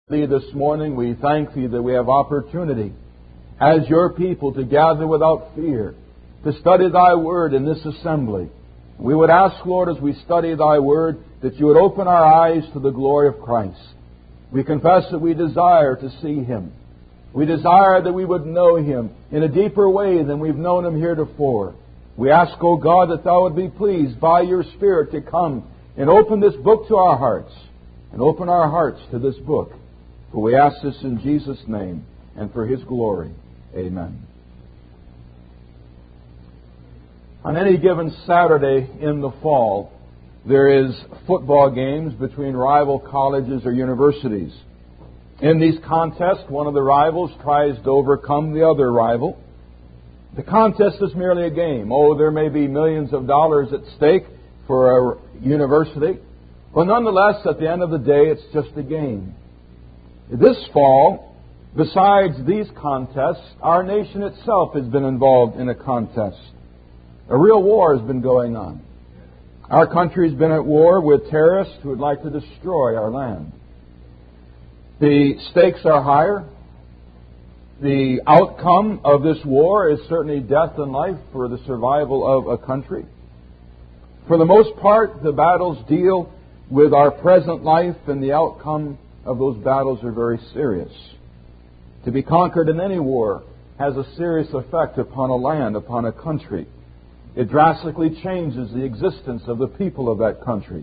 Thee this morning, we thank Thee that we have opportunity as Your people to gather without fear, to study Thy Word in this assembly. We would ask, Lord, as we study Thy Word, that You would open our eyes to the glory of Christ. We confess that we desire to see Him. We desire that we would know Him in a deeper way than we've known Him heretofore. We ask, O God, that Thou would be pleased by Your Spirit to come and open this book to our hearts, and open our hearts to this book. For we ask this in Jesus' name and for His glory. Amen. On any given Saturday in the fall, there is football games between rival colleges or universities. In these contests, one of the rivals tries to overcome the other rival. The contest is merely a game. Oh, there may be millions of dollars at stake for a university. But nonetheless, at the end of the day, it's just a game. This fall, besides these contests, our nation itself has been involved in a contest. A real war has been going on. Our country has been at war with terrorists who would like to destroy our land. The stakes are higher. The outcome of this war is certainly death and life for the survival of a country. For the most part, the battles deal with our present life, and the outcome of those battles are very serious. To be conquered in any war has a serious effect upon a land, upon a country. It drastically changes the existence of the people of that country.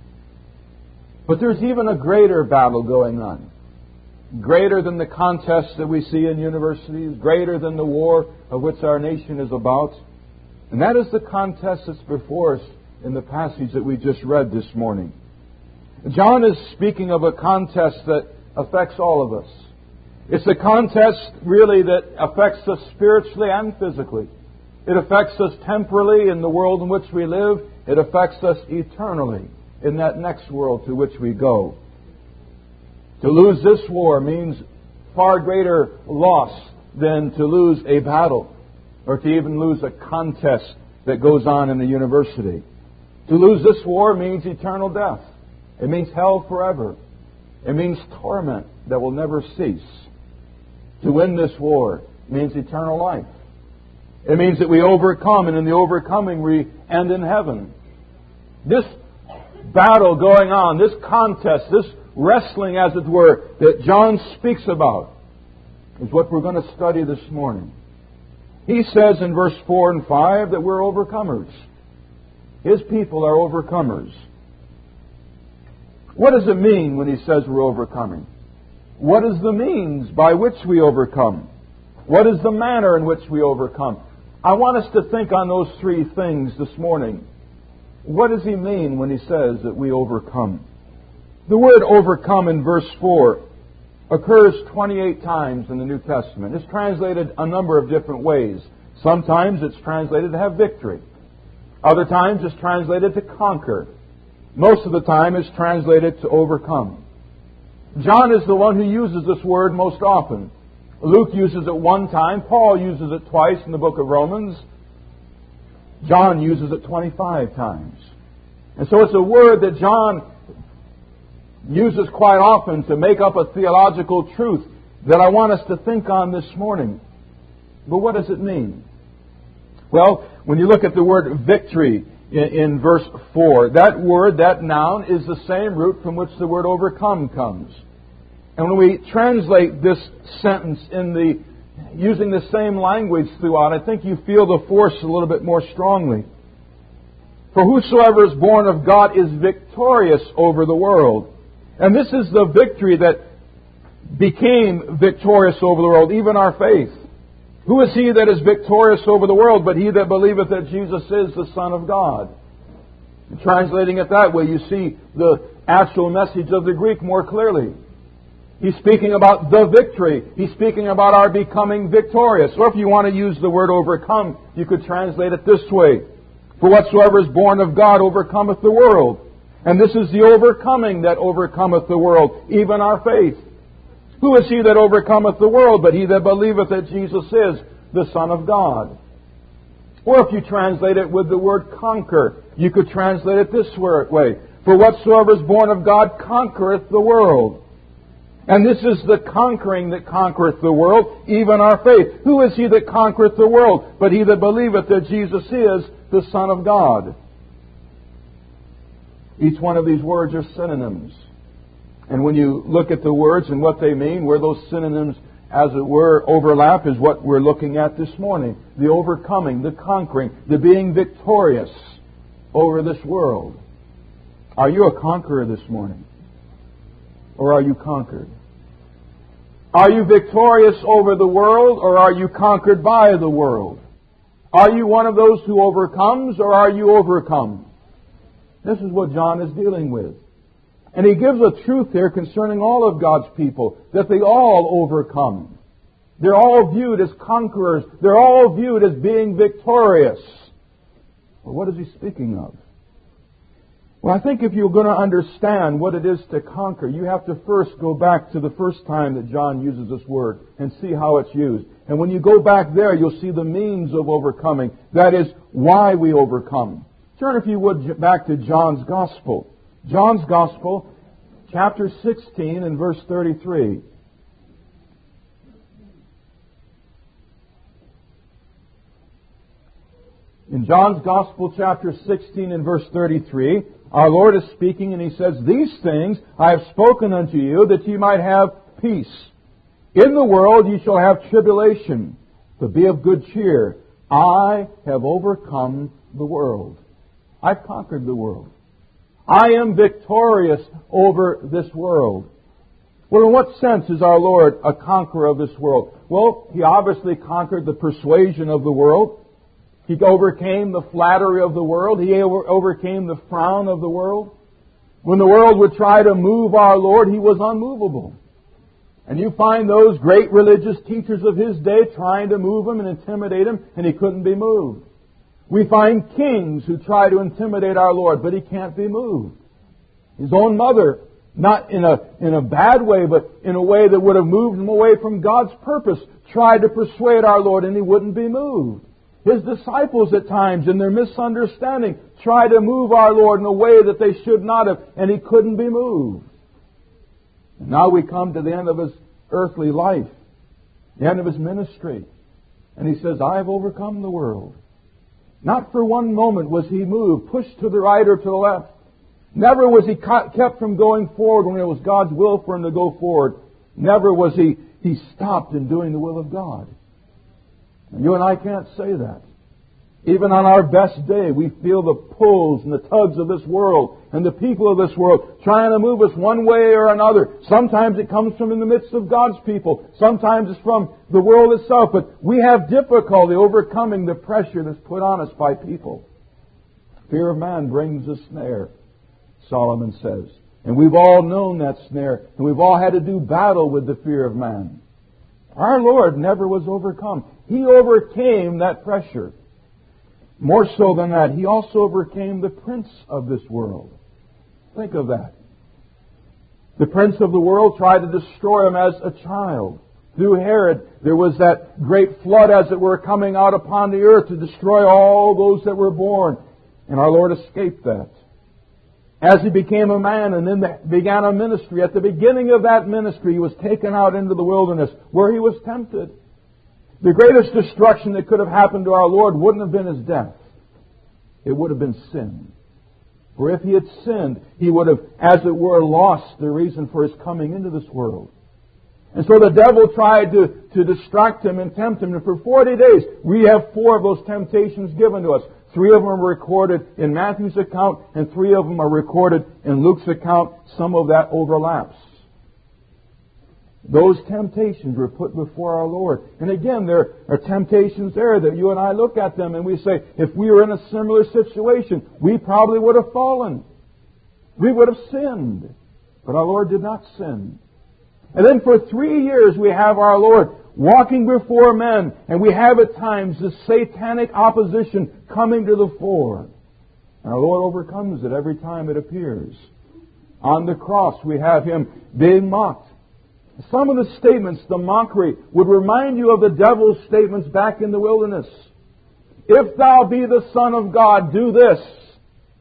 But there's even a greater battle going on. Greater than the contests that we see in universities, greater than the war of which our nation is about. And that is the contest that's before us in the passage that we just read this morning. John is speaking of a contest that affects all of us. It's a contest really that affects us spiritually and physically. It affects us temporally in the world in which we live. It affects us eternally in that next world to which we go. To lose this war means far greater loss than to lose a battle or to even lose a contest that goes on in the university. To lose this war means eternal death. It means hell forever. It means torment that will never cease. To win this war means eternal life. It means that we overcome, and in the overcoming we end in heaven. This battle going on, this contest, this wrestling, as it were, that John speaks about, is what we're going to study this morning. He says in verse 4 and 5 that we're overcomers. His people are overcomers. What does it mean when he says we're overcoming? What is the means by which we overcome? What is the manner in which we overcome? I want us to think on those three things this morning. What does he mean when he says that we overcome? The word overcome in verse 4 occurs 28 times in the New Testament. It's translated a number of different ways. Sometimes it's translated to have victory. Other times it's translated to conquer. Most of the time it's translated to overcome. John is the one who uses this word most often. Luke uses it one time. Paul uses it twice in the book of Romans. John uses it 25 times. And so it's a word that John uses quite often to make up a theological truth that I want us to think on this morning. But what does it mean? Well, when you look at the word victory in verse 4, that word, that noun, is the same root from which the word overcome comes. And when we translate this sentence using the same language throughout, I think you feel the force a little bit more strongly. For whosoever is born of God is victorious over the world. And this is the victory that became victorious over the world, even our faith. Who is he that is victorious over the world but he that believeth that Jesus is the Son of God? Translating it that way, you see the actual message of the Greek more clearly. He's speaking about the victory. He's speaking about our becoming victorious. Or if you want to use the word overcome, you could translate it this way. For whatsoever is born of God overcometh the world. And this is the overcoming that overcometh the world, even our faith. Who is he that overcometh the world but he that believeth that Jesus is the Son of God? Or if you translate it with the word conquer, you could translate it this way. For whatsoever is born of God conquereth the world. And this is the conquering that conquereth the world, even our faith. Who is he that conquereth the world? But he that believeth that Jesus is the Son of God. Each one of these words are synonyms. And when you look at the words and what they mean, where those synonyms, as it were, overlap, is what we're looking at this morning. The overcoming, the conquering, the being victorious over this world. Are you a conqueror this morning? Or are you conquered? Are you victorious over the world, or are you conquered by the world? Are you one of those who overcomes, or are you overcome? This is what John is dealing with. And he gives a truth here concerning all of God's people, that they all overcome. They're all viewed as conquerors. They're all viewed as being victorious. Well, what is he speaking of? Well, I think if you're going to understand what it is to conquer, you have to first go back to the first time that John uses this word and see how it's used. And when you go back there, you'll see the means of overcoming. That is, why we overcome. Turn, if you would, back to John's Gospel. John's Gospel, chapter 16 and verse 33. In John's Gospel, chapter 16 and verse 33, our Lord is speaking and He says, "These things I have spoken unto you, that ye might have peace. In the world ye shall have tribulation, but be of good cheer. I have overcome the world." I've conquered the world. I am victorious over this world. Well, in what sense is our Lord a conqueror of this world? Well, He obviously conquered the persuasion of the world. He overcame the flattery of the world. He overcame the frown of the world. When the world would try to move our Lord, He was unmovable. And you find those great religious teachers of His day trying to move Him and intimidate Him, and He couldn't be moved. We find kings who try to intimidate our Lord, but He can't be moved. His own mother, not in a bad way, but in a way that would have moved Him away from God's purpose, tried to persuade our Lord, and He wouldn't be moved. His disciples at times, in their misunderstanding, tried to move our Lord in a way that they should not have, and He couldn't be moved. And now we come to the end of His earthly life, the end of His ministry. And He says, "I have overcome the world." Not for one moment was He moved, pushed to the right or to the left. Never was He kept from going forward when it was God's will for Him to go forward. Never was He stopped in doing the will of God. And you and I can't say that. Even on our best day, we feel the pulls and the tugs of this world and the people of this world trying to move us one way or another. Sometimes it comes from in the midst of God's people. Sometimes it's from the world itself. But we have difficulty overcoming the pressure that's put on us by people. Fear of man brings a snare, Solomon says. And we've all known that snare. And we've all had to do battle with the fear of man. Our Lord never was overcome. He overcame that pressure. More so than that, He also overcame the prince of this world. Think of that. The prince of the world tried to destroy Him as a child. Through Herod, there was that great flood, as it were, coming out upon the earth to destroy all those that were born. And our Lord escaped that. As He became a man and then began a ministry, at the beginning of that ministry, He was taken out into the wilderness where He was tempted. The greatest destruction that could have happened to our Lord wouldn't have been His death. It would have been sin. For if He had sinned, He would have, as it were, lost the reason for His coming into this world. And so the devil tried to distract Him and tempt Him. And for 40 days, we have 4 of those temptations given to us. 3 of them are recorded in Matthew's account, and 3 of them are recorded in Luke's account. Some of that overlaps. Those temptations were put before our Lord. And again, there are temptations there that you and I look at them and we say, if we were in a similar situation, we probably would have fallen. We would have sinned. But our Lord did not sin. And then for 3 years we have our Lord walking before men, and we have at times this satanic opposition coming to the fore. And our Lord overcomes it every time it appears. On the cross we have Him being mocked. Some of the statements, the mockery, would remind you of the devil's statements back in the wilderness. If thou be the Son of God, do this.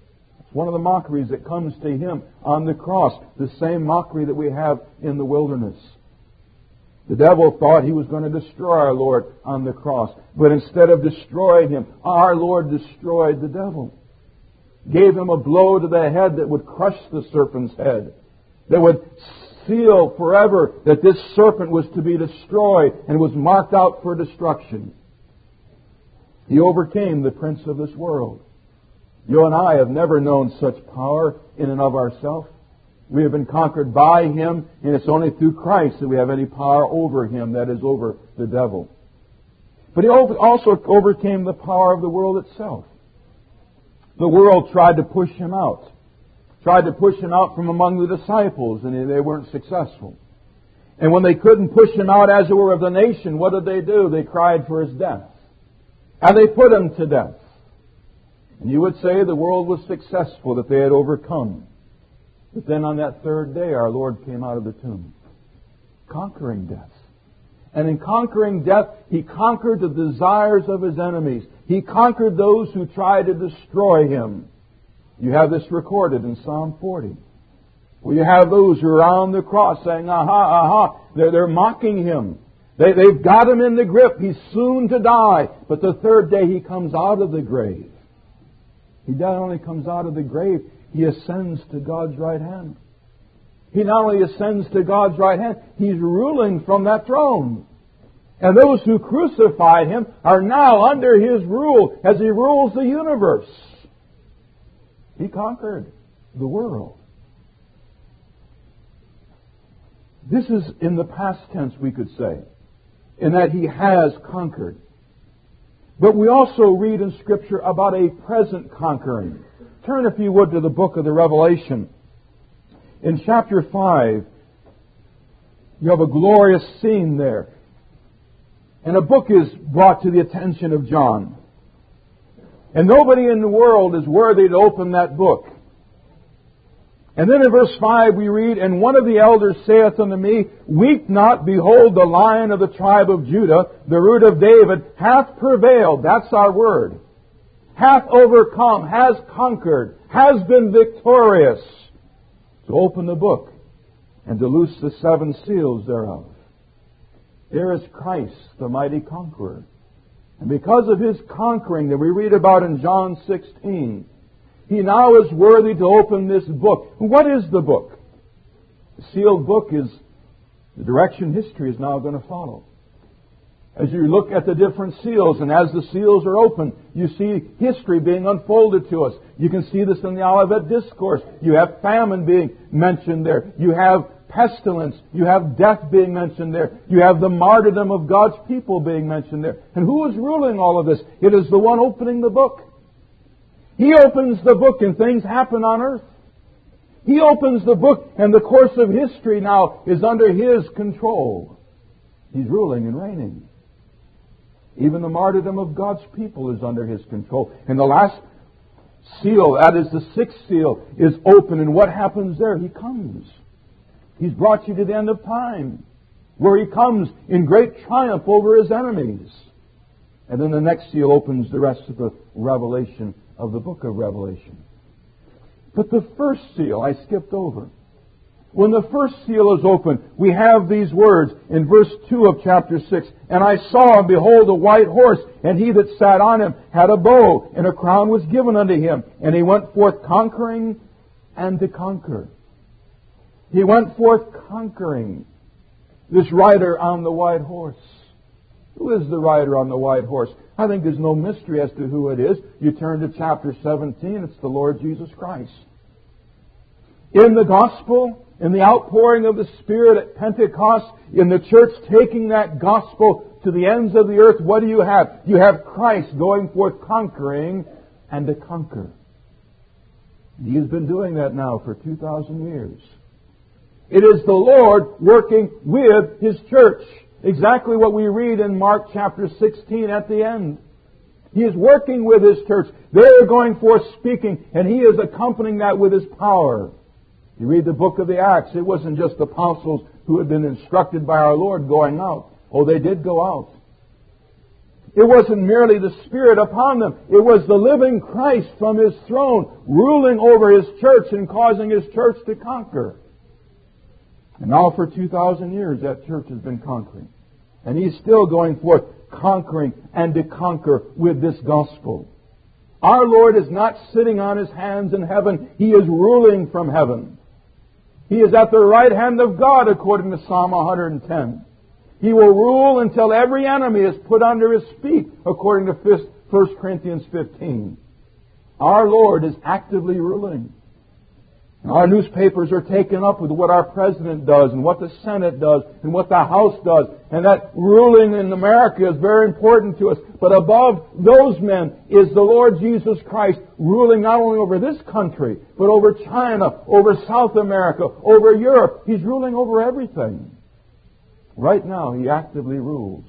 It's one of the mockeries that comes to Him on the cross, the same mockery that we have in the wilderness. The devil thought he was going to destroy our Lord on the cross. But instead of destroying Him, our Lord destroyed the devil. Gave him a blow to the head that would crush the serpent's head. That would seal forever that this serpent was to be destroyed and was marked out for destruction. He overcame the prince of this world. You and I have never known such power in and of ourselves. We have been conquered by Him, and it's only through Christ that we have any power over Him, that is, over the devil. But He also overcame the power of the world itself. The world tried to push Him out. Tried to push Him out from among the disciples, and they weren't successful. And when they couldn't push Him out, as it were, of the nation, what did they do? They cried for His death. And they put Him to death. And you would say the world was successful, that they had overcome. But then on that third day, our Lord came out of the tomb, conquering death. And in conquering death, He conquered the desires of His enemies. He conquered those who tried to destroy Him. You have this recorded in Psalm 40. Where you have those who are on the cross saying, aha, aha. They're mocking Him. They've got Him in the grip. He's soon to die. But the third day He comes out of the grave. He not only comes out of the grave, He ascends to God's right hand. He not only ascends to God's right hand, He's ruling from that throne. And those who crucified Him are now under His rule as He rules the universe. He conquered the world. This is in the past tense, we could say, in that He has conquered. But we also read in Scripture about a present conquering. Turn, if you would, to the book of the Revelation. In chapter 5, you have a glorious scene there. And a book is brought to the attention of John. And nobody in the world is worthy to open that book. And then in verse 5 we read, And one of the elders saith unto me, Weep not, behold, the Lion of the tribe of Judah, the Root of David, hath prevailed. That's our word. Hath overcome, has conquered, has been victorious, to open the book and to loose the 7 seals thereof. There is Christ, the mighty conqueror. And because of His conquering that we read about in John 16, He now is worthy to open this book. What is the book? The sealed book is the direction history is now going to follow. As you look at the different seals, and as the seals are open, you see history being unfolded to us. You can see this in the Olivet Discourse. You have famine being mentioned there. You have pestilence. You have death being mentioned there. You have the martyrdom of God's people being mentioned there. And who is ruling all of this? It is the one opening the book. He opens the book and things happen on earth. He opens the book and the course of history now is under His control. He's ruling and reigning. Even the martyrdom of God's people is under His control. And the last seal, that is the 6th seal, is open. And what happens there? He comes. He's brought you to the end of time, where He comes in great triumph over His enemies. And then the next seal opens the rest of the revelation of the book of Revelation. But the first seal I skipped over. When the first seal is open, we have these words in verse 2 of chapter 6. And I saw, and behold, a white horse, and he that sat on him had a bow, and a crown was given unto him. And he went forth conquering and to conquer. He went forth conquering. This rider on the white horse. Who is the rider on the white horse? I think there's no mystery as to who it is. You turn to chapter 17, it's the Lord Jesus Christ. In the gospel, in the outpouring of the Spirit at Pentecost, in the church taking that gospel to the ends of the earth, what do you have? You have Christ going forth conquering and to conquer. He has been doing that now for 2,000 years. It is the Lord working with His church. Exactly what we read in Mark chapter 16 at the end. He is working with His church. They are going forth speaking, and He is accompanying that with His power. You read the book of the Acts, it wasn't just the apostles who had been instructed by our Lord going out. Oh, they did go out. It wasn't merely the Spirit upon them. It was the living Christ from His throne ruling over His church and causing His church to conquer. And now for 2,000 years that church has been conquering. And He's still going forth conquering and to conquer with this gospel. Our Lord is not sitting on His hands in heaven. He is ruling from heaven. He is at the right hand of God, according to Psalm 110. He will rule until every enemy is put under His feet, according to 1 Corinthians 15. Our Lord is actively ruling. Our newspapers are taken up with what our President does and what the Senate does and what the House does. And that ruling in America is very important to us. But above those men is the Lord Jesus Christ ruling not only over this country, but over China, over South America, over Europe. He's ruling over everything. Right now, He actively rules.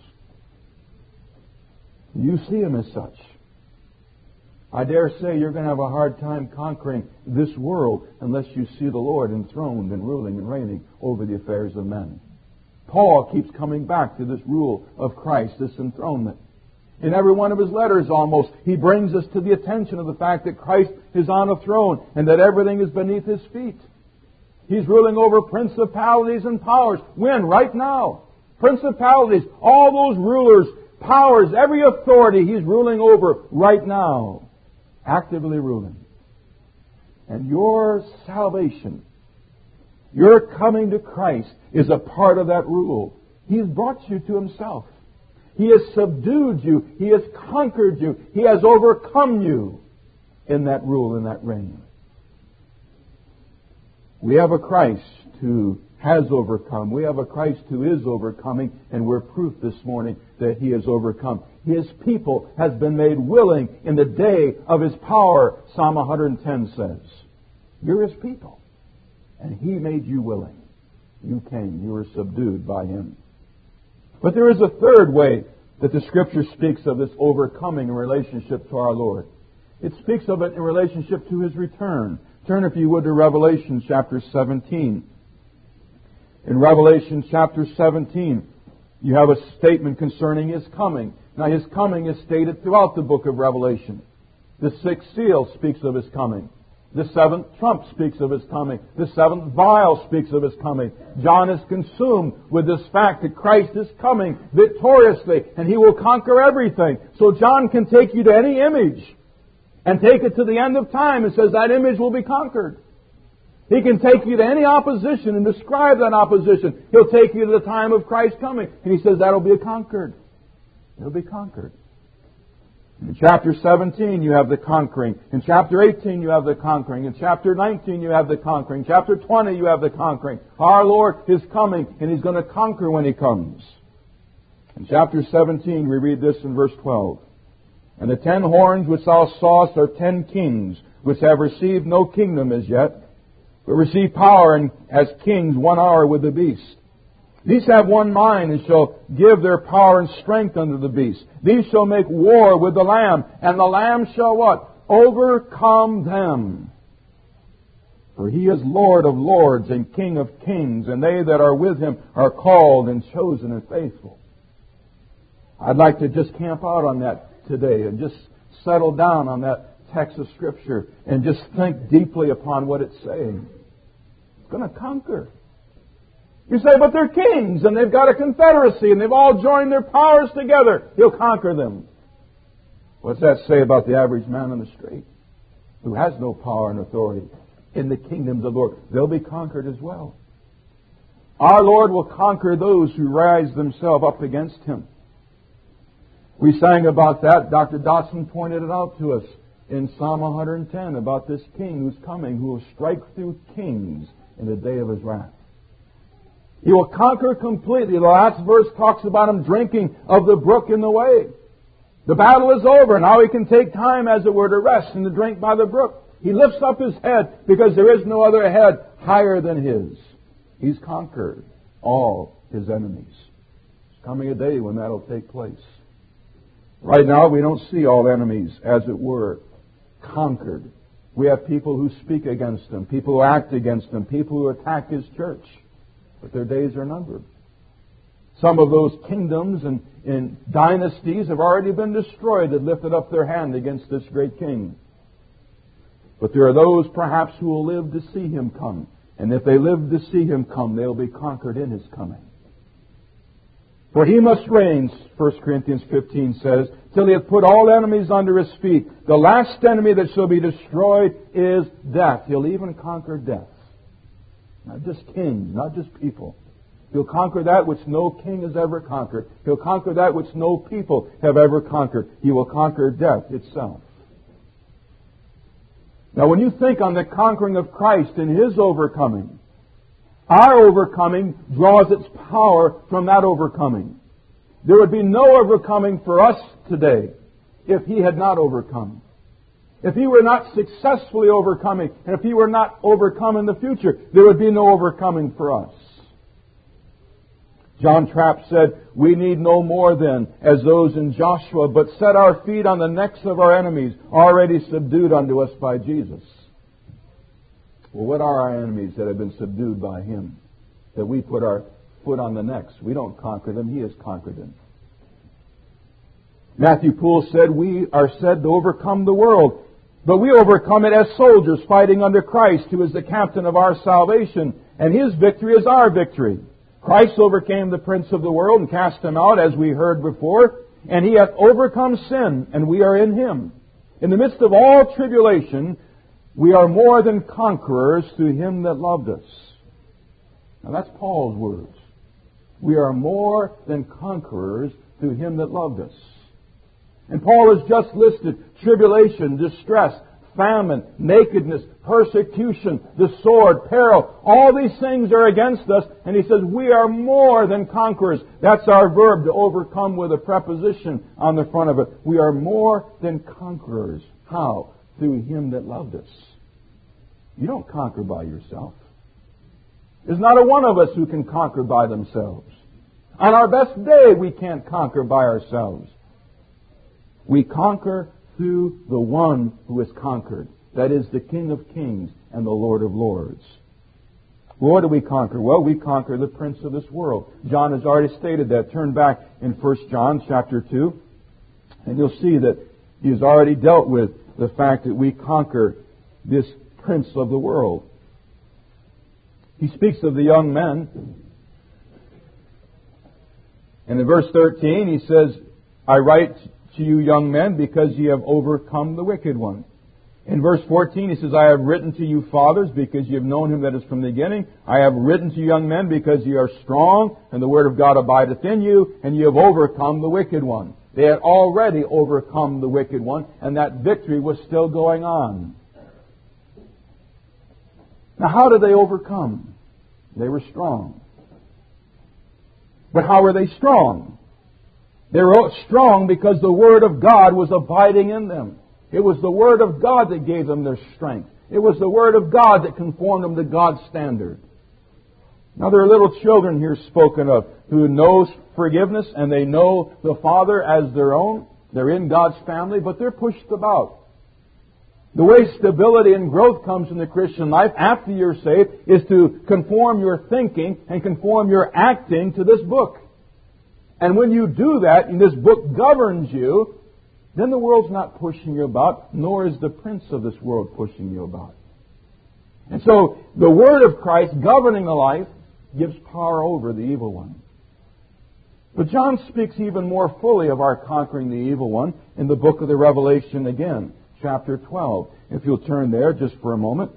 You see Him as such. I dare say you're going to have a hard time conquering this world unless you see the Lord enthroned and ruling and reigning over the affairs of men. Paul keeps coming back to this rule of Christ, this enthronement. In every one of his letters almost, he brings us to the attention of the fact that Christ is on a throne and that everything is beneath His feet. He's ruling over principalities and powers. When? Right now. Principalities, all those rulers, powers, every authority He's ruling over right now. Actively ruling. And your salvation, your coming to Christ, is a part of that rule. He has brought you to Himself. He has subdued you. He has conquered you. He has overcome you in that rule, in that reign. We have a Christ who has overcome. We have a Christ who is overcoming, and we're proof this morning that He has overcome. His people has been made willing in the day of His power, Psalm 110 says. You're His people, and He made you willing. You came. You were subdued by Him. But there is a third way that the Scripture speaks of this overcoming in relationship to our Lord. It speaks of it in relationship to His return. Turn, if you would, to Revelation chapter 17. In Revelation chapter 17, you have a statement concerning His coming. Now, His coming is stated throughout the book of Revelation. The sixth seal speaks of His coming. The seventh trump speaks of His coming. The seventh vial speaks of His coming. John is consumed with this fact that Christ is coming victoriously and He will conquer everything. So John can take you to any image and take it to the end of time and says that image will be conquered. He can take you to any opposition and describe that opposition. He'll take you to the time of Christ coming. And He says that'll be conquered. It'll be conquered. In chapter 17 you have the conquering. In chapter 18 you have the conquering. In chapter 19 you have the conquering. Chapter 20 you have the conquering. Our Lord is coming and He's going to conquer when He comes. In chapter 17 we read this in verse 12. And the 10 horns which thou sawest are 10 kings, which have received no kingdom as yet, but receive power and as kings 1 hour with the beast. These have one mind and shall give their power and strength unto the beast. These shall make war with the Lamb, and the Lamb shall what? Overcome them. For He is Lord of lords and King of kings, and they that are with Him are called and chosen and faithful. I'd like to just camp out on that today and just settle down on that text of Scripture and just think deeply upon what it's saying. It's going to conquer. You say, but they're kings and they've got a confederacy and they've all joined their powers together. He'll conquer them. What's that say about the average man on the street who has no power and authority in the kingdoms of the Lord? They'll be conquered as well. Our Lord will conquer those who rise themselves up against Him. We sang about that. Dr. Dotson pointed it out to us in Psalm 110 about this king who's coming, who will strike through kings in the day of His wrath. He will conquer completely. The last verse talks about Him drinking of the brook in the way. The battle is over. Now He can take time, as it were, to rest and to drink by the brook. He lifts up His head because there is no other head higher than His. He's conquered all His enemies. There's coming a day when that will take place. Right now, we don't see all enemies, as it were, conquered. We have people who speak against Him, people who act against Him, people who attack His church. But their days are numbered. Some of those kingdoms and dynasties have already been destroyed that lifted up their hand against this great king. But there are those perhaps who will live to see him come. And if they live to see him come, they'll be conquered in his coming. For he must reign, 1 Corinthians 15 says, till he hath put all enemies under his feet. The last enemy that shall be destroyed is death. He'll even conquer death. Not just kings, not just people. He'll conquer that which no king has ever conquered. He'll conquer that which no people have ever conquered. He will conquer death itself. Now, when you think on the conquering of Christ and His overcoming, our overcoming draws its power from that overcoming. There would be no overcoming for us today if He had not overcome. If He were not successfully overcoming, and if He were not overcome in the future, there would be no overcoming for us. John Trapp said, we need no more then, as those in Joshua, but set our feet on the necks of our enemies, already subdued unto us by Jesus. Well, what are our enemies that have been subdued by Him? That we put our foot on the necks. We don't conquer them. He has conquered them. Matthew Poole said, we are said to overcome the world, but we overcome it as soldiers fighting under Christ, who is the captain of our salvation, and His victory is our victory. Christ overcame the prince of the world and cast him out, as we heard before, and He hath overcome sin, and we are in Him. In the midst of all tribulation, we are more than conquerors through Him that loved us. Now that's Paul's words. We are more than conquerors through Him that loved us. And Paul has just listed tribulation, distress, famine, nakedness, persecution, the sword, peril. All these things are against us. And he says, we are more than conquerors. That's our verb, to overcome, with a preposition on the front of it. We are more than conquerors. How? Through Him that loved us. You don't conquer by yourself. There's not a one of us who can conquer by themselves. On our best day, we can't conquer by ourselves. We conquer through the one who is conquered. That is the King of Kings and the Lord of Lords. Well, what do we conquer? Well, we conquer the prince of this world. John has already stated that. Turn back in 1 John chapter 2, and you'll see that he has already dealt with the fact that we conquer this prince of the world. He speaks of the young men. And in verse 13 he says, I write to you young men because ye have overcome the wicked one. In verse 14 he says, I have written to you fathers because ye have known Him that is from the beginning. I have written to you young men because ye are strong and the word of God abideth in you, and ye have overcome the wicked one. They had already overcome the wicked one, and that victory was still going on. Now, how did they overcome? They were strong. But how were they strong? They were strong because the Word of God was abiding in them. It was the Word of God that gave them their strength. It was the Word of God that conformed them to God's standard. Now, there are little children here spoken of who know forgiveness and they know the Father as their own. They're in God's family, but they're pushed about. The way stability and growth comes in the Christian life after you're saved is to conform your thinking and conform your acting to this book. And when you do that, and this book governs you, then the world's not pushing you about, nor is the prince of this world pushing you about. And so, the Word of Christ governing the life gives power over the evil one. But John speaks even more fully of our conquering the evil one in the book of the Revelation again, chapter 12. If you'll turn there just for a moment.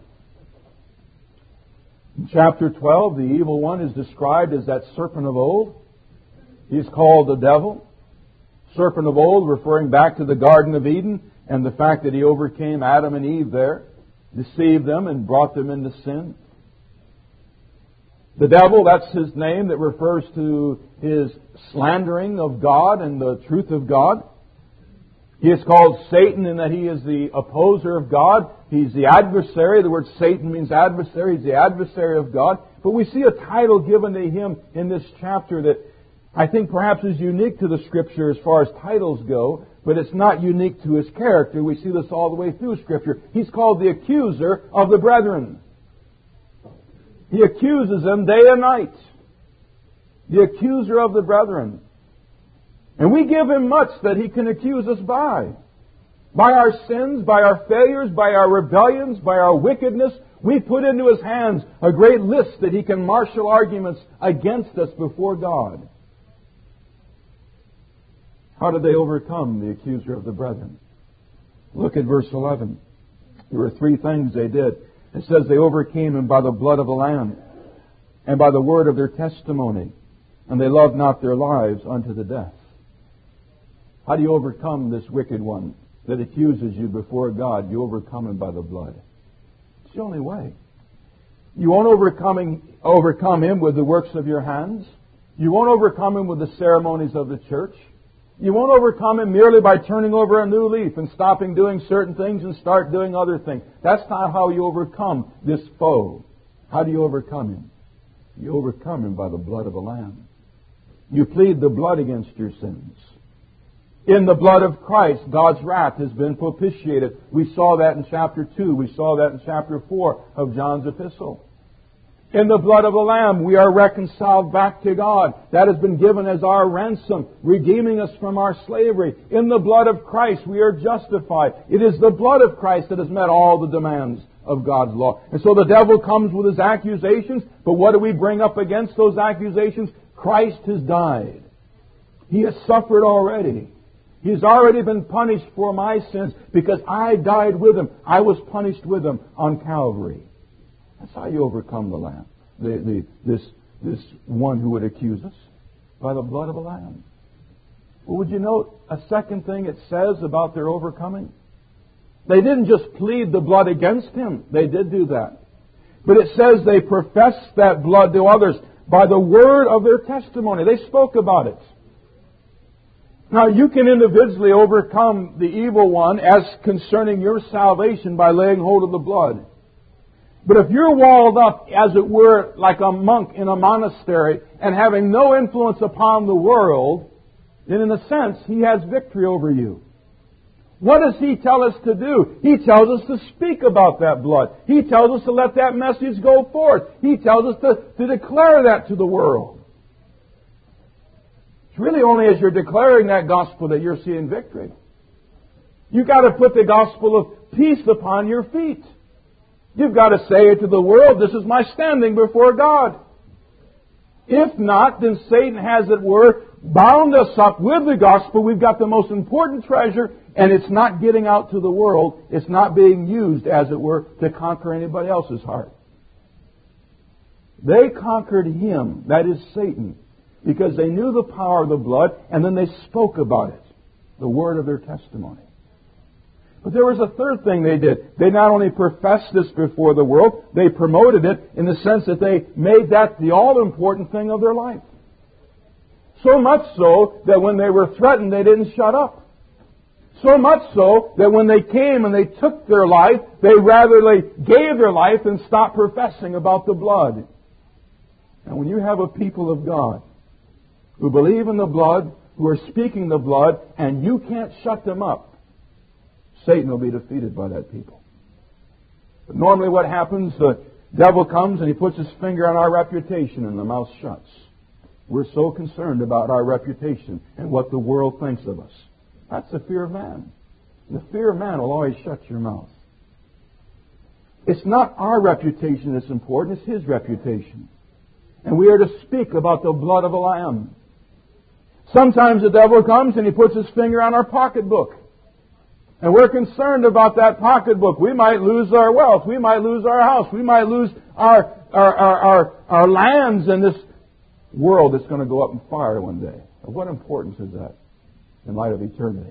In chapter 12, the evil one is described as that serpent of old. He's called the devil. Serpent of old, referring back to the Garden of Eden and the fact that he overcame Adam and Eve there, deceived them and brought them into sin. The devil, that's his name that refers to his slandering of God and the truth of God. He is called Satan in that he is the opposer of God. He's the adversary. The word Satan means adversary. He's the adversary of God. But we see a title given to him in this chapter that I think perhaps is unique to the Scripture as far as titles go, but it's not unique to his character. We see this all the way through Scripture. He's called the accuser of the brethren. He accuses them day and night. the accuser of the brethren. And we give him much that he can accuse us by. By our sins, by our failures, by our rebellions, by our wickedness, we put into his hands a great list that he can marshal arguments against us before God. How did they overcome the accuser of the brethren? Look at verse 11. There were three things they did. It says they overcame him by the blood of the Lamb and by the word of their testimony, and they loved not their lives unto the death. How do you overcome this wicked one that accuses you before God? You overcome him by the blood. It's the only way. You won't overcome him with the works of your hands. You won't overcome him with the ceremonies of the church. You won't overcome him merely by turning over a new leaf and stopping doing certain things and start doing other things. That's not how you overcome this foe. How do you overcome him? You overcome him by the blood of the Lamb. You plead the blood against your sins. In the blood of Christ, God's wrath has been propitiated. We saw that in chapter 2. We saw that in chapter 4 of John's epistle. In the blood of the Lamb, we are reconciled back to God. That has been given as our ransom, redeeming us from our slavery. In the blood of Christ, we are justified. It is the blood of Christ that has met all the demands of God's law. And so the devil comes with his accusations, but what do we bring up against those accusations? Christ has died. He has suffered already. He's already been punished for my sins because I died with him. I was punished with him on Calvary. That's how you overcome the Lamb. This one who would accuse us. By the blood of the Lamb. Well, would you note a second thing it says about their overcoming? They didn't just plead the blood against him. They did do that. But it says they professed that blood to others by the word of their testimony. They spoke about it. Now, you can individually overcome the evil one as concerning your salvation by laying hold of the blood. But if you're walled up, as it were, like a monk in a monastery and having no influence upon the world, then in a sense, he has victory over you. What does he tell us to do? He tells us to speak about that blood. He tells us to let that message go forth. He tells us to declare that to the world. It's really only as you're declaring that gospel that you're seeing victory. You've got to put the gospel of peace upon your feet. You've got to say it to the world, this is my standing before God. If not, then Satan has, as it were, bound us up with the gospel. We've got the most important treasure, and it's not getting out to the world. It's not being used, as it were, to conquer anybody else's heart. They conquered him, that is Satan, because they knew the power of the blood, and then they spoke about it, the word of their testimony. But there was a third thing they did. They not only professed this before the world, they promoted it in the sense that they made that the all-important thing of their life. So much so that when they were threatened, they didn't shut up. So much so that when they came and they took their life, they rather gave their life and stopped professing about the blood. And when you have a people of God who believe in the blood, who are speaking the blood, and you can't shut them up, Satan will be defeated by that people. But normally what happens, the devil comes and he puts his finger on our reputation and the mouth shuts. We're so concerned about our reputation and what the world thinks of us. That's the fear of man. The fear of man will always shut your mouth. It's not our reputation that's important, it's his reputation. And we are to speak about the blood of the Lamb. Sometimes the devil comes and he puts his finger on our pocketbook. And we're concerned about that pocketbook. We might lose our wealth. We might lose our house. We might lose our lands in this world that's going to go up in fire one day. Of what importance is that in light of eternity?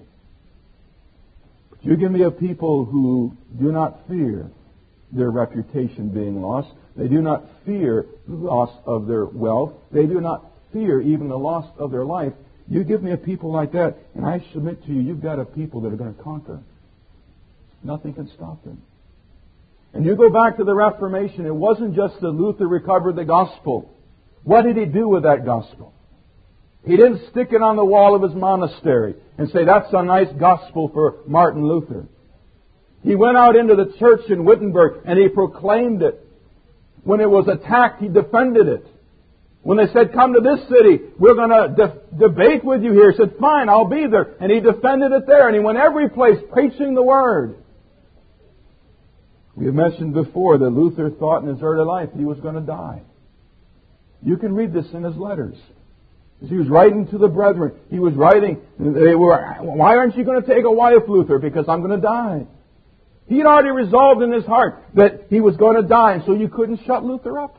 But you give me a people who do not fear their reputation being lost. They do not fear the loss of their wealth. They do not fear even the loss of their life. You give me a people like that, and I submit to you, you've got a people that are going to conquer. Nothing can stop them. And you go back to the Reformation, it wasn't just that Luther recovered the gospel. What did he do with that gospel? He didn't stick it on the wall of his monastery and say, that's a nice gospel for Martin Luther. He went out into the church in Wittenberg and he proclaimed it. When it was attacked, he defended it. When they said, come to this city, we're going to debate with you here. He said, fine, I'll be there. And he defended it there. And he went every place preaching the Word. We have mentioned before that Luther thought in his early life he was going to die. You can read this in his letters. As he was writing to the brethren, he was writing, why aren't you going to take a wife, Luther? Because I'm going to die. He had already resolved in his heart that he was going to die, and so you couldn't shut Luther up.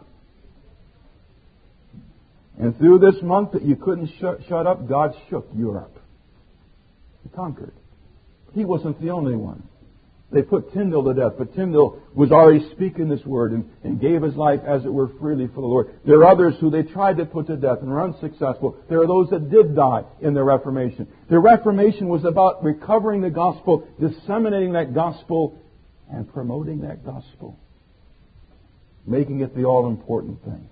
And through this month that you couldn't shut up, God shook Europe. He conquered. He wasn't the only one. They put Tyndale to death, but Tyndale was already speaking this word and gave his life, as it were, freely for the Lord. There are others who they tried to put to death and were unsuccessful. There are those that did die in the Reformation. The Reformation was about recovering the gospel, disseminating that gospel, and promoting that gospel, making it the all-important thing.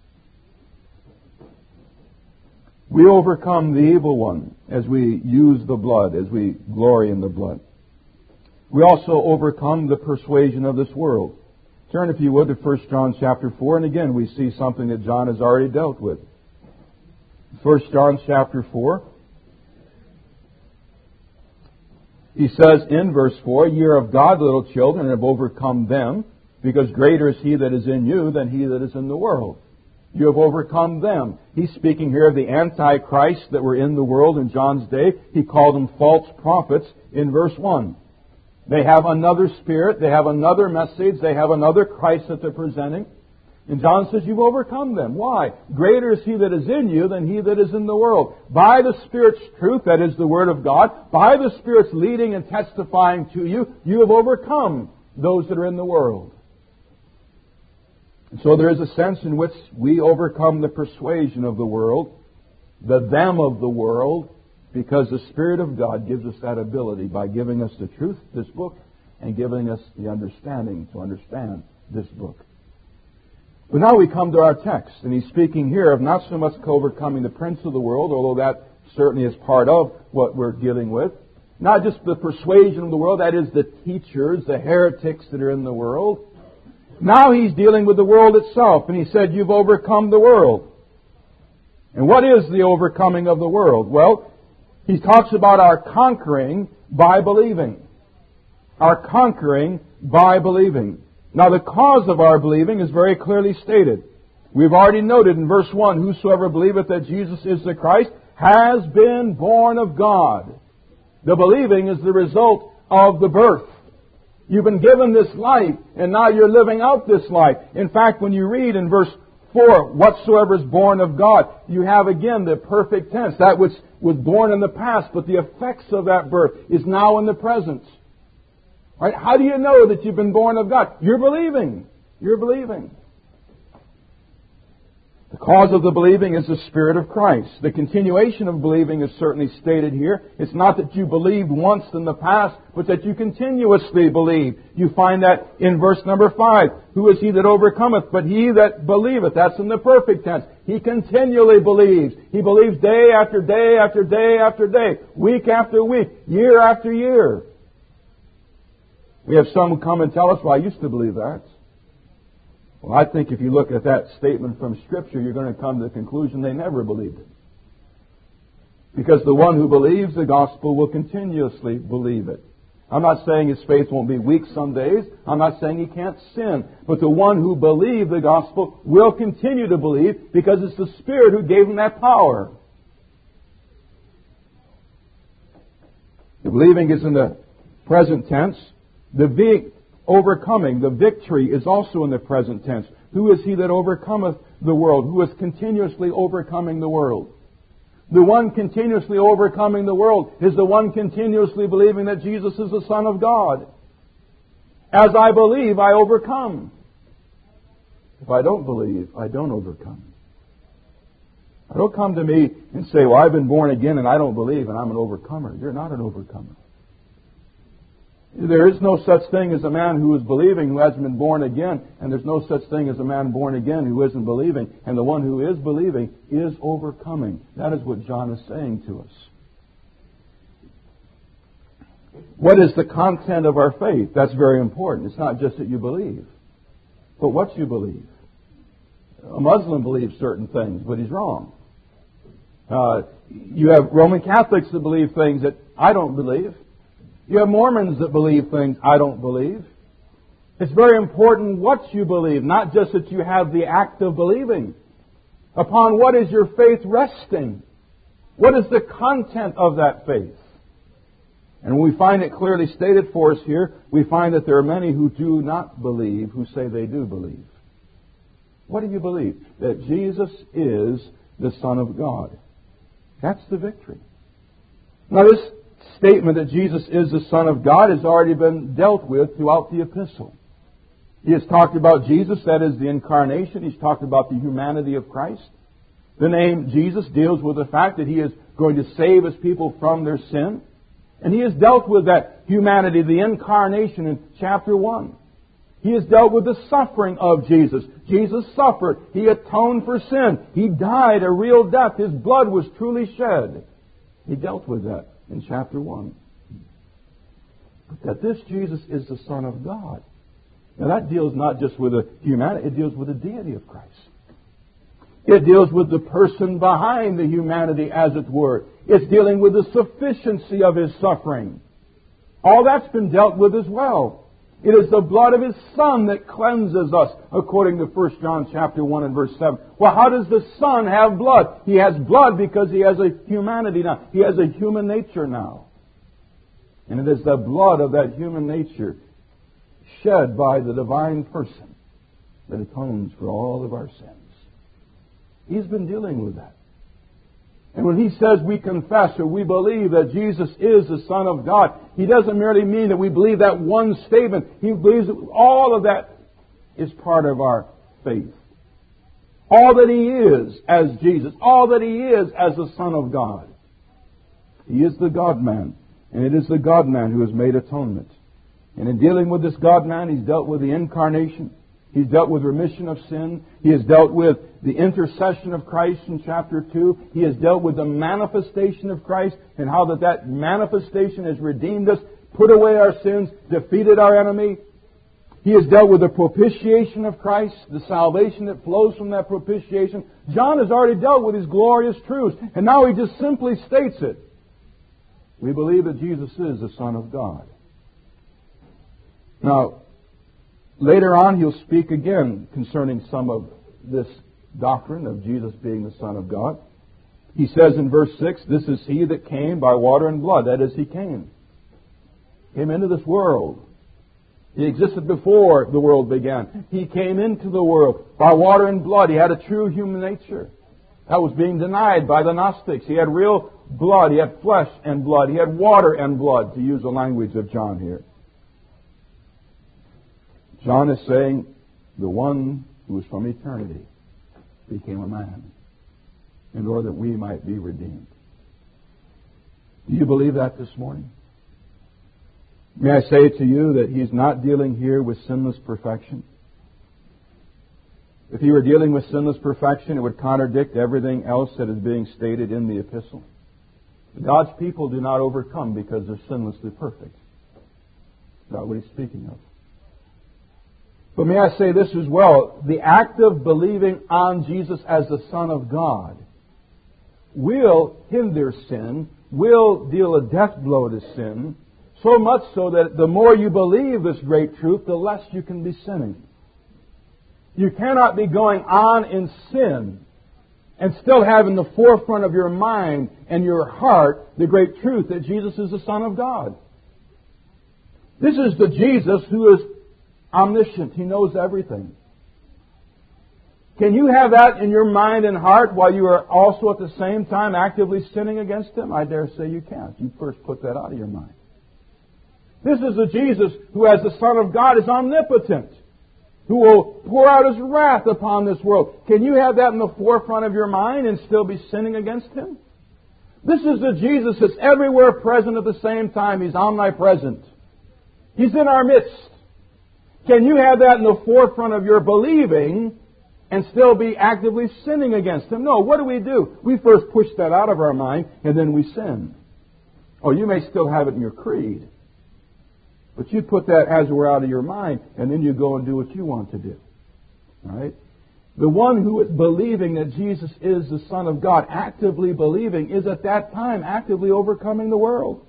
We overcome the evil one as we use the blood, as we glory in the blood. We also overcome the persuasion of this world. Turn, if you would, to 1 John chapter 4, and again we see something that John has already dealt with. 1 John chapter 4. He says in verse 4, "Ye are of God, little children, and have overcome them, because greater is He that is in you than he that is in the world." You have overcome them. He's speaking here of the Antichrist that were in the world in John's day. He called them false prophets in verse 1. They have another spirit, they have another message, they have another Christ that they're presenting. And John says, you've overcome them. Why? Greater is He that is in you than he that is in the world. By the Spirit's truth, that is the Word of God, by the Spirit's leading and testifying to you, you have overcome those that are in the world. And so there is a sense in which we overcome the persuasion of the world, the them of the world, because the Spirit of God gives us that ability by giving us the truth, this book, and giving us the understanding to understand this book. But now we come to our text, and he's speaking here of not so much overcoming the prince of the world, although that certainly is part of what we're dealing with. Not just the persuasion of the world, that is the teachers, the heretics that are in the world. Now he's dealing with the world itself, and he said, you've overcome the world. And what is the overcoming of the world? Well, he talks about our conquering by believing. Our conquering by believing. Now the cause of our believing is very clearly stated. We've already noted in verse 1, whosoever believeth that Jesus is the Christ has been born of God. The believing is the result of the birth. You've been given this life, and now you're living out this life. In fact, when you read in verse 4, whatsoever is born of God, you have again the perfect tense, that which was born in the past, but the effects of that birth is now in the present. Right? How do you know that you've been born of God? You're believing. You're believing. The cause of the believing is the Spirit of Christ. The continuation of believing is certainly stated here. It's not that you believed once in the past, but that you continuously believe. You find that in verse number 5. Who is he that overcometh? But he that believeth. That's in the perfect tense. He continually believes. He believes day after day after day after day, week after week, year after year. We have some who come and tell us, well, I used to believe that. Well, I think if you look at that statement from Scripture, you're going to come to the conclusion they never believed it. Because the one who believes the gospel will continuously believe it. I'm not saying his faith won't be weak some days. I'm not saying he can't sin. But the one who believed the gospel will continue to believe because it's the Spirit who gave him that power. The believing is in the present tense. The overcoming, the victory, is also in the present tense. Who is he that overcometh the world? Who is continuously overcoming the world? The one continuously overcoming the world is the one continuously believing that Jesus is the Son of God. As I believe, I overcome. If I don't believe, I don't overcome. Don't come to me and say, well, I've been born again and I don't believe and I'm an overcomer. You're not an overcomer. There is no such thing as a man who is believing who hasn't been born again, and there's no such thing as a man born again who isn't believing. And the one who is believing is overcoming. That is what John is saying to us. What is the content of our faith? That's very important. It's not just that you believe, but what you believe. A Muslim believes certain things, but he's wrong. You have Roman Catholics that believe things that I don't believe. You have Mormons that believe things I don't believe. It's very important what you believe, not just that you have the act of believing. Upon what is your faith resting? What is the content of that faith? And when we find it clearly stated for us here, we find that there are many who do not believe, who say they do believe. What do you believe? That Jesus is the Son of God. That's the victory. Now this statement that Jesus is the Son of God has already been dealt with throughout the epistle. He has talked about Jesus, that is the incarnation. He's talked about the humanity of Christ. The name Jesus deals with the fact that He is going to save His people from their sin. And He has dealt with that humanity, the incarnation, in chapter 1. He has dealt with the suffering of Jesus. Jesus suffered. He atoned for sin. He died a real death. His blood was truly shed. He dealt with that in chapter 1. But that this Jesus is the Son of God. Now that deals not just with the humanity, it deals with the deity of Christ. It deals with the person behind the humanity, as it were. It's dealing with the sufficiency of His suffering. All that's been dealt with as well. It is the blood of His Son that cleanses us, according to 1 John chapter 1 and verse 7. Well, how does the Son have blood? He has blood because He has a humanity now. He has a human nature now. And it is the blood of that human nature shed by the divine person that atones for all of our sins. He's been dealing with that. And when He says we confess or we believe that Jesus is the Son of God, He doesn't merely mean that we believe that one statement. He believes that all of that is part of our faith. All that He is as Jesus, all that He is as the Son of God. He is the God-man, and it is the God-man who has made atonement. And in dealing with this God-man, He's dealt with the incarnation. He's dealt with remission of sin. He has dealt with the intercession of Christ in chapter 2. He has dealt with the manifestation of Christ and how that manifestation has redeemed us, put away our sins, defeated our enemy. He has dealt with the propitiation of Christ, the salvation that flows from that propitiation. John has already dealt with his glorious truths, and now he just simply states it. We believe that Jesus is the Son of God. Now, later on, he'll speak again concerning some of this doctrine of Jesus being the Son of God. He says in verse 6, "This is He that came by water and blood." That is, He came into this world. He existed before the world began. He came into the world by water and blood. He had a true human nature. That was being denied by the Gnostics. He had real blood. He had flesh and blood. He had water and blood, to use the language of John here. John is saying, the one who was from eternity became a man in order that we might be redeemed. Do you believe that this morning? May I say to you that He's not dealing here with sinless perfection? If He were dealing with sinless perfection, it would contradict everything else that is being stated in the epistle. God's people do not overcome because they're sinlessly perfect. That's not what He's speaking of. But may I say this as well, the act of believing on Jesus as the Son of God will hinder sin, will deal a death blow to sin, so much so that the more you believe this great truth, the less you can be sinning. You cannot be going on in sin and still have in the forefront of your mind and your heart the great truth that Jesus is the Son of God. This is the Jesus who is omniscient. He knows everything. Can you have that in your mind and heart while you are also at the same time actively sinning against Him? I dare say you can't. You first put that out of your mind. This is the Jesus who, as the Son of God, is omnipotent, who will pour out His wrath upon this world. Can you have that in the forefront of your mind and still be sinning against Him? This is the Jesus that's everywhere present at the same time. He's omnipresent. He's in our midst. Can you have that in the forefront of your believing and still be actively sinning against Him? No. What do? We first push that out of our mind and then we sin. Oh, you may still have it in your creed. But you put that, as it were, out of your mind, and then you go and do what you want to do. All right? The one who is believing that Jesus is the Son of God, actively believing, is at that time actively overcoming the world.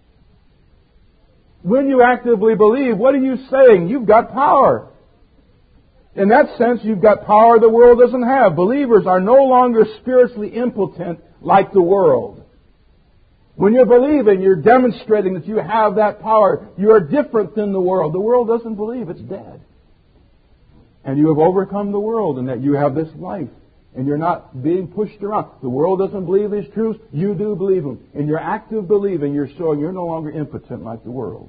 When you actively believe, what are you saying? You've got power. In that sense, you've got power the world doesn't have. Believers are no longer spiritually impotent like the world. When you're believing, you're demonstrating that you have that power. You are different than the world. The world doesn't believe. It's dead. And you have overcome the world in that you have this life. And you're not being pushed around. The world doesn't believe these truths. You do believe them. In your active believing, you're showing you're no longer impotent like the world.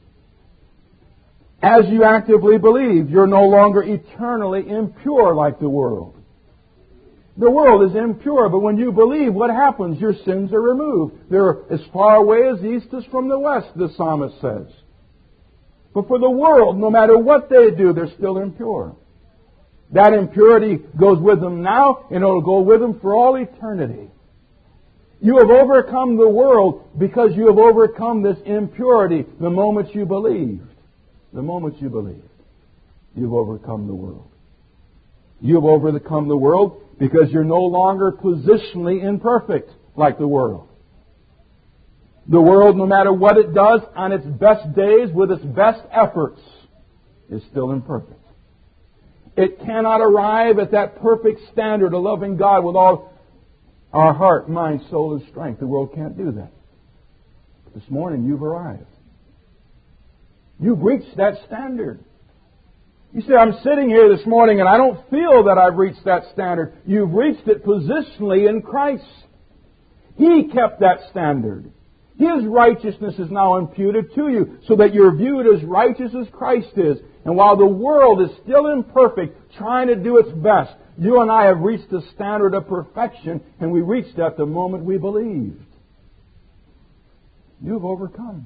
As you actively believe, you're no longer eternally impure like the world. The world is impure, but when you believe, what happens? Your sins are removed. They're as far away as the east is from the west, the psalmist says. But for the world, no matter what they do, they're still impure. That impurity goes with them now, and it'll go with them for all eternity. You have overcome the world because you have overcome this impurity the moment you believed. The moment you believe, you've overcome the world. You've overcome the world because you're no longer positionally imperfect like the world. The world, no matter what it does on its best days with its best efforts, is still imperfect. It cannot arrive at that perfect standard of loving God with all our heart, mind, soul, and strength. The world can't do that. But this morning, you've arrived. You've reached that standard. You say, I'm sitting here this morning and I don't feel that I've reached that standard. You've reached it positionally in Christ. He kept that standard. His righteousness is now imputed to you so that you're viewed as righteous as Christ is. And while the world is still imperfect, trying to do its best, you and I have reached the standard of perfection, and we reached that the moment we believed. You've overcome.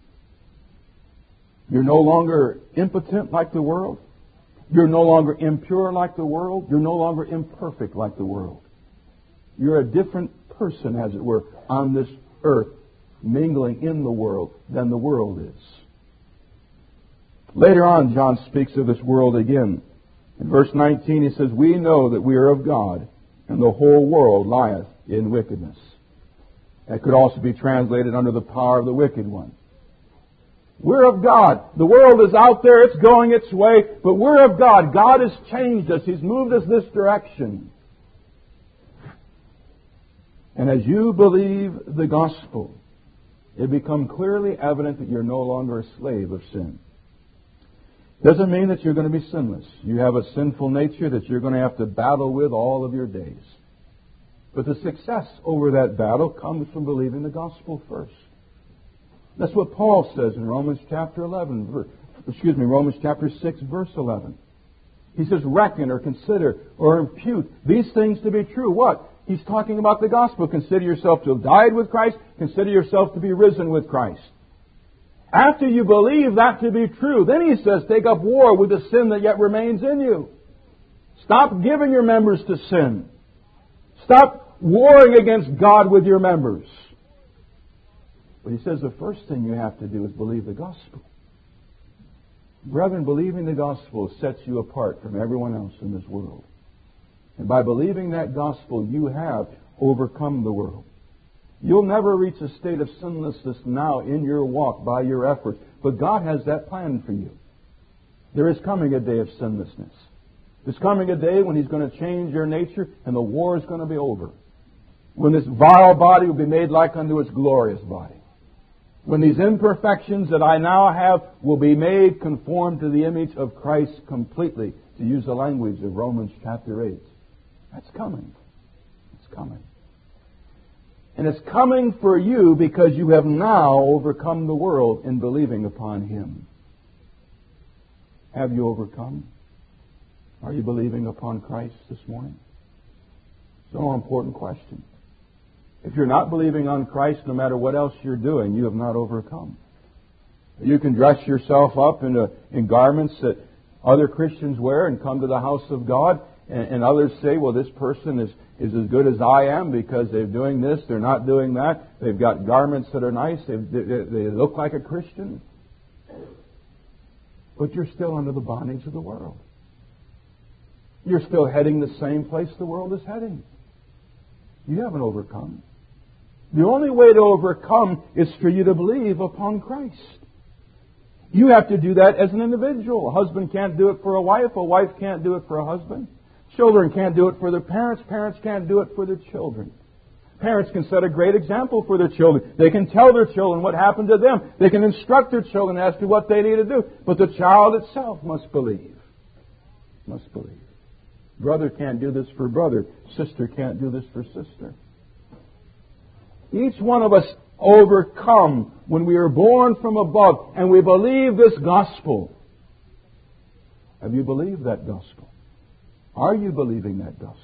You're no longer impotent like the world. You're no longer impure like the world. You're no longer imperfect like the world. You're a different person, as it were, on this earth, mingling in the world than the world is. Later on, John speaks of this world again. In verse 19, he says, We know that we are of God, and the whole world lieth in wickedness. That could also be translated under the power of the wicked one. We're of God. The world is out there. It's going its way. But we're of God. God has changed us. He's moved us this direction. And as you believe the gospel, it becomes clearly evident that you're no longer a slave of sin. Doesn't mean that you're going to be sinless. You have a sinful nature that you're going to have to battle with all of your days. But the success over that battle comes from believing the gospel first. That's what Paul says in Romans chapter 6, verse 11. He says, reckon or consider or impute these things to be true. What? He's talking about the gospel. Consider yourself to have died with Christ. Consider yourself to be risen with Christ. After you believe that to be true, then he says, take up war with the sin that yet remains in you. Stop giving your members to sin. Stop warring against God with your members. But he says the first thing you have to do is believe the gospel. Brethren, believing the gospel sets you apart from everyone else in this world. And by believing that gospel, you have overcome the world. You'll never reach a state of sinlessness now in your walk by your efforts. But God has that plan for you. There is coming a day of sinlessness. There's coming a day when He's going to change your nature and the war is going to be over. When this vile body will be made like unto its glorious body. When these imperfections that I now have will be made conformed to the image of Christ completely, to use the language of Romans chapter 8. That's coming. It's coming. And it's coming for you because you have now overcome the world in believing upon Him. Have you overcome? Are you believing upon Christ this morning? It's a more important question. If you're not believing on Christ, no matter what else you're doing, you have not overcome. You can dress yourself up in garments that other Christians wear and come to the house of God, and others say, well, this person is as good as I am because they're doing this, they're not doing that. They've got garments that are nice. They look like a Christian. But you're still under the bondage of the world. You're still heading the same place the world is heading. You haven't overcome. The only way to overcome is for you to believe upon Christ. You have to do that as an individual. A husband can't do it for a wife can't do it for a husband. Children can't do it for their parents can't do it for their children. Parents can set a great example for their children. They can tell their children what happened to them. They can instruct their children as to what they need to do. But the child itself must believe. Must believe. Brother can't do this for brother. Sister can't do this for sister. Each one of us overcome when we are born from above and we believe this gospel. Have you believed that gospel? Are you believing that gospel?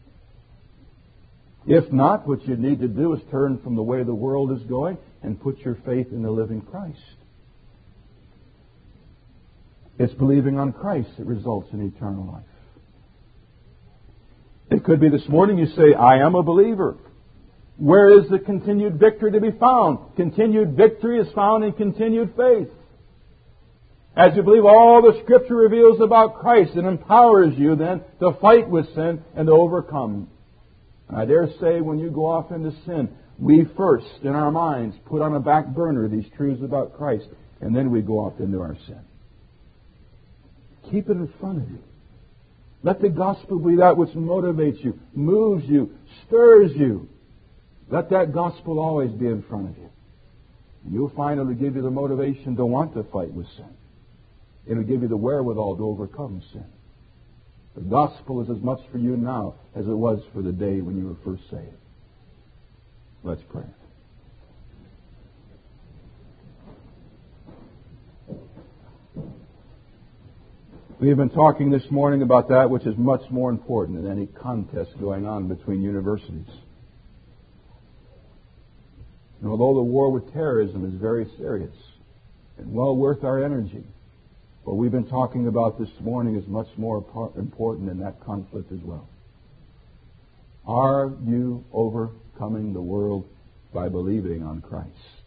If not, what you need to do is turn from the way the world is going and put your faith in the living Christ. It's believing on Christ that results in eternal life. It could be this morning you say, I am a believer. Where is the continued victory to be found? Continued victory is found in continued faith. As you believe all the Scripture reveals about Christ, it empowers you then to fight with sin and to overcome. I dare say when you go off into sin, we first, in our minds, put on a back burner these truths about Christ, and then we go off into our sin. Keep it in front of you. Let the gospel be that which motivates you, moves you, stirs you. Let that gospel always be in front of you. And you'll find it will give you the motivation to want to fight with sin. It will give you the wherewithal to overcome sin. The gospel is as much for you now as it was for the day when you were first saved. Let's pray. We have been talking this morning about that which is much more important than any contest going on between universities. And although the war with terrorism is very serious and well worth our energy, what we've been talking about this morning is much more important than that conflict as well. Are you overcoming the world by believing on Christ?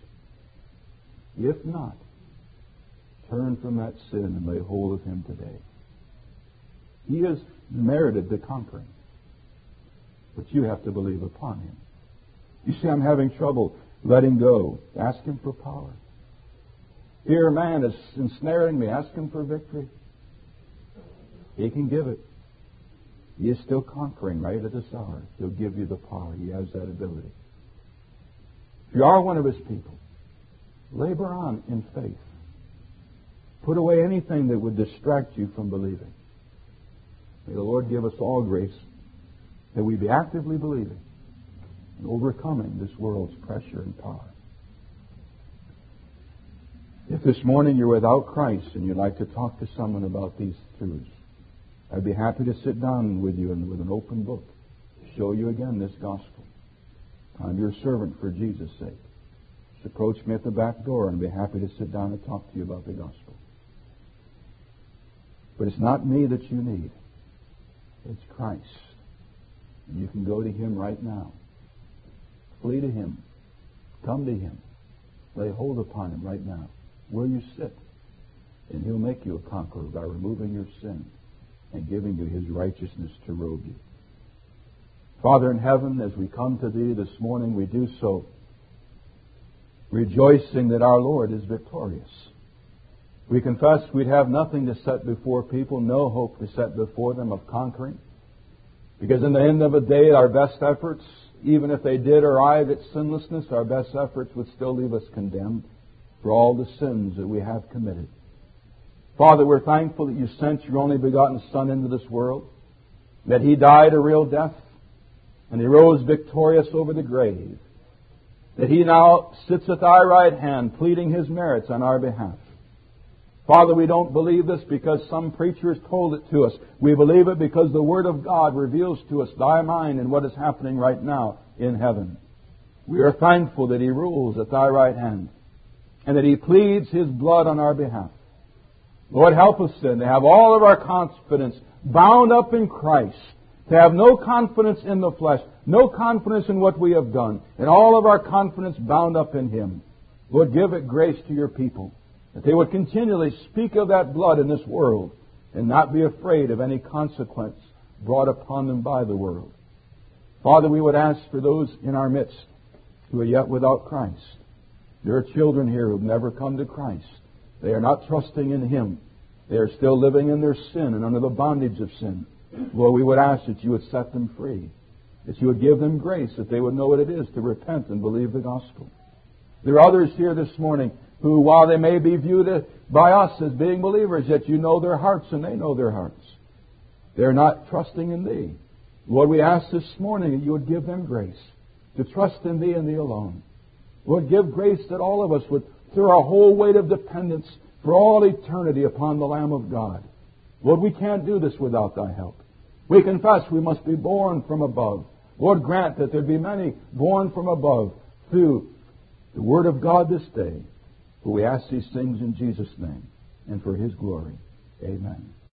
If not, turn from that sin and lay hold of Him today. He has merited the conquering, but you have to believe upon Him. You see, I'm having trouble letting go. Ask Him for power. Fear of man is ensnaring me. Ask Him for victory. He can give it. He is still conquering right at this hour. He'll give you the power. He has that ability. If you are one of His people, labor on in faith. Put away anything that would distract you from believing. May the Lord give us all grace that we be actively believing and overcoming this world's pressure and power. If this morning you're without Christ and you'd like to talk to someone about these truths, I'd be happy to sit down with you and with an open book to show you again this gospel. I'm your servant for Jesus' sake. Just approach me at the back door and I'd be happy to sit down and talk to you about the gospel. But it's not me that you need. It's Christ. And you can go to Him right now. Flee to Him. Come to Him. Lay hold upon Him right now, where you sit. And He'll make you a conqueror by removing your sin and giving you His righteousness to robe you. Father in heaven, as we come to Thee this morning, we do so rejoicing that our Lord is victorious. We confess we'd have nothing to set before people, no hope to set before them of conquering. Because in the end of the day, our best efforts, even if they did arrive at sinlessness, our best efforts would still leave us condemned for all the sins that we have committed. Father, we're thankful that You sent Your only begotten Son into this world, that He died a real death, and He rose victorious over the grave, that He now sits at Thy right hand pleading His merits on our behalf. Father, we don't believe this because some preacher has told it to us. We believe it because the Word of God reveals to us Thy mind and what is happening right now in heaven. We are thankful that He rules at Thy right hand and that He pleads His blood on our behalf. Lord, help us then to have all of our confidence bound up in Christ, to have no confidence in the flesh, no confidence in what we have done, and all of our confidence bound up in Him. Lord, give it grace to Your people, that they would continually speak of that blood in this world and not be afraid of any consequence brought upon them by the world. Father, we would ask for those in our midst who are yet without Christ. There are children here who have never come to Christ. They are not trusting in Him. They are still living in their sin and under the bondage of sin. Lord, we would ask that You would set them free, that You would give them grace, that they would know what it is to repent and believe the gospel. There are others here this morning who, while they may be viewed by us as being believers, yet You know their hearts and they know their hearts. They're not trusting in Thee. Lord, we ask this morning that You would give them grace to trust in Thee and Thee alone. Lord, give grace that all of us would throw our whole weight of dependence for all eternity upon the Lamb of God. Lord, we can't do this without Thy help. We confess we must be born from above. Lord, grant that there be many born from above through the Word of God this day. For we ask these things in Jesus' name and for His glory. Amen.